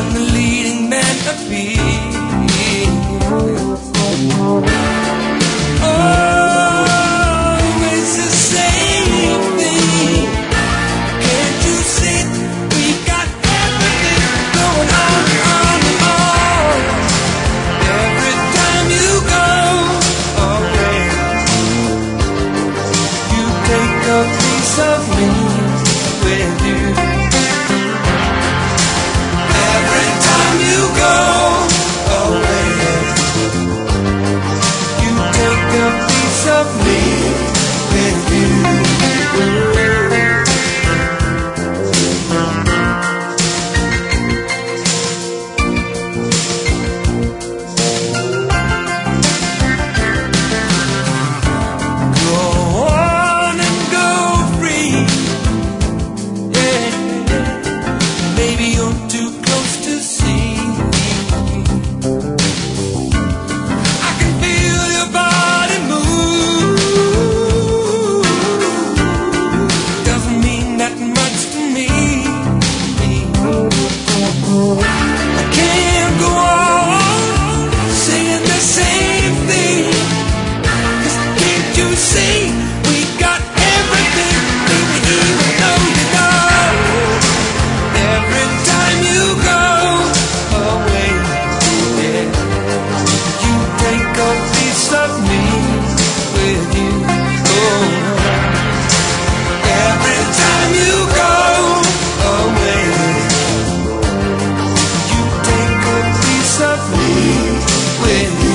I'm the leading man appears. Always the same thing. Can't you see we got everything going on? Every time you go away, you take a piece of me with you. Every time you go away, you take a piece of me with you. Go on and go free. Yeah, maybe you're too close to see. I can feel your body move. Doesn't mean that much to me. I can't go on singing the same thing. 'Cause can't you see we got everything, baby, even though you know. Every time you go away, yeah, you take a piece of me with you. Oh, every time you go away, you take a piece of me with you.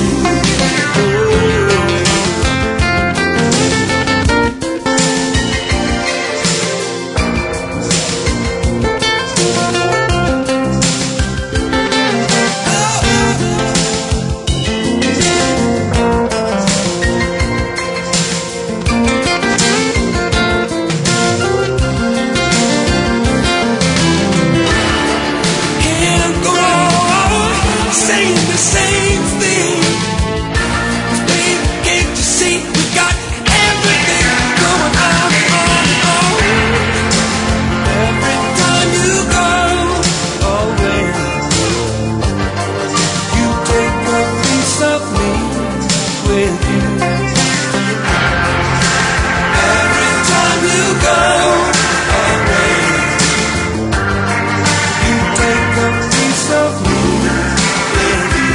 Can't go on saying the same thing. 'Cause baby, can't you see we got everything going on? Every time you go away, you take a piece of me with you. Every time you go away, you take a piece of me with you.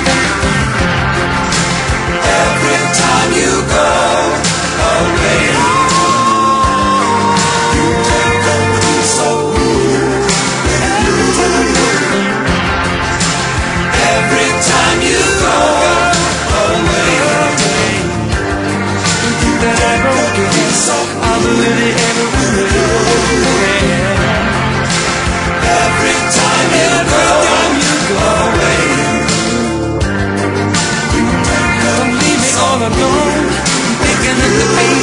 Every time you go away, you take a piece of me with you. Every time you go away, you think that I don't care. I'm really everywhere. Every time you go away, don't leave me all alone, thinking of the pain